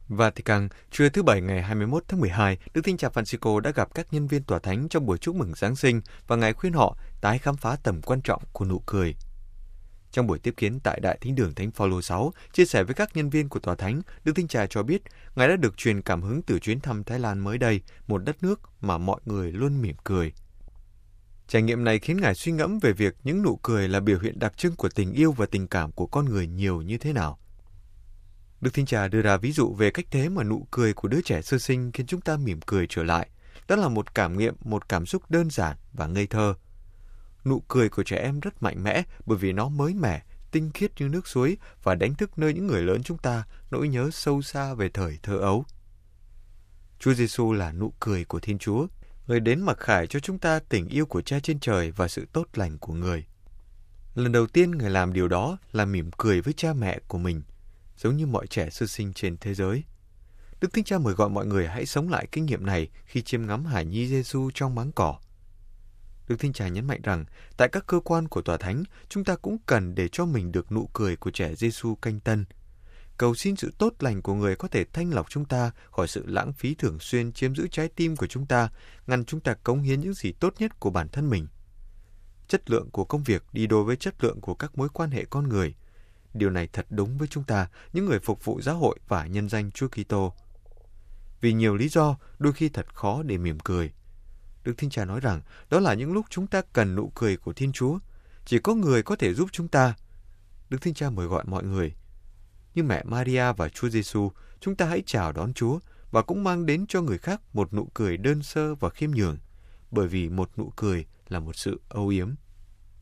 Vatican, trưa thứ Bảy ngày 21 tháng 12, Đức Thánh Cha Francisco đã gặp các nhân viên tòa thánh trong buổi chúc mừng Giáng sinh và Ngài khuyên họ tái khám phá tầm quan trọng của nụ cười. Trong buổi tiếp kiến tại Đại Thính đường Thánh Phaolô 6, chia sẻ với các nhân viên của tòa thánh, Đức Thánh Cha cho biết Ngài đã được truyền cảm hứng từ chuyến thăm Thái Lan mới đây, một đất nước mà mọi người luôn mỉm cười. Trải nghiệm này khiến Ngài suy ngẫm về việc những nụ cười là biểu hiện đặc trưng của tình yêu và tình cảm của con người nhiều như thế nào. Đức Thánh Cha đưa ra ví dụ về cách thế mà nụ cười của đứa trẻ sơ sinh khiến chúng ta mỉm cười trở lại. Đó là một cảm nghiệm, một cảm xúc đơn giản và ngây thơ. Nụ cười của trẻ em rất mạnh mẽ bởi vì nó mới mẻ, tinh khiết như nước suối và đánh thức nơi những người lớn chúng ta nỗi nhớ sâu xa về thời thơ ấu. Chúa Giêsu là nụ cười của Thiên Chúa, Người đến mặc khải cho chúng ta tình yêu của Cha trên trời và sự tốt lành của Người. Lần đầu tiên Người làm điều đó là mỉm cười với cha mẹ của mình, giống như mọi trẻ sơ sinh trên thế giới. Đức Thánh Cha mời gọi mọi người hãy sống lại kinh nghiệm này khi chiêm ngắm hài nhi Giêsu trong máng cỏ. Đức Thánh Cha nhấn mạnh rằng, tại các cơ quan của tòa thánh, chúng ta cũng cần để cho mình được nụ cười của trẻ Giêsu canh tân. Cầu xin sự tốt lành của Người có thể thanh lọc chúng ta khỏi sự lãng phí thường xuyên chiếm giữ trái tim của chúng ta, ngăn chúng ta cống hiến những gì tốt nhất của bản thân mình. Chất lượng của công việc đi đôi với chất lượng của các mối quan hệ con người. Điều này thật đúng với chúng ta, những người phục vụ giáo hội và nhân danh Chúa Kitô. Vì nhiều lý do, đôi khi thật khó để mỉm cười. Đức Thánh Cha nói rằng, đó là những lúc chúng ta cần nụ cười của Thiên Chúa. Chỉ có Người có thể giúp chúng ta. Đức Thánh Cha mời gọi mọi người. Như mẹ Maria và Chúa Giêsu, chúng ta hãy chào đón Chúa và cũng mang đến cho người khác một nụ cười đơn sơ và khiêm nhường, bởi vì một nụ cười là một sự âu yếm.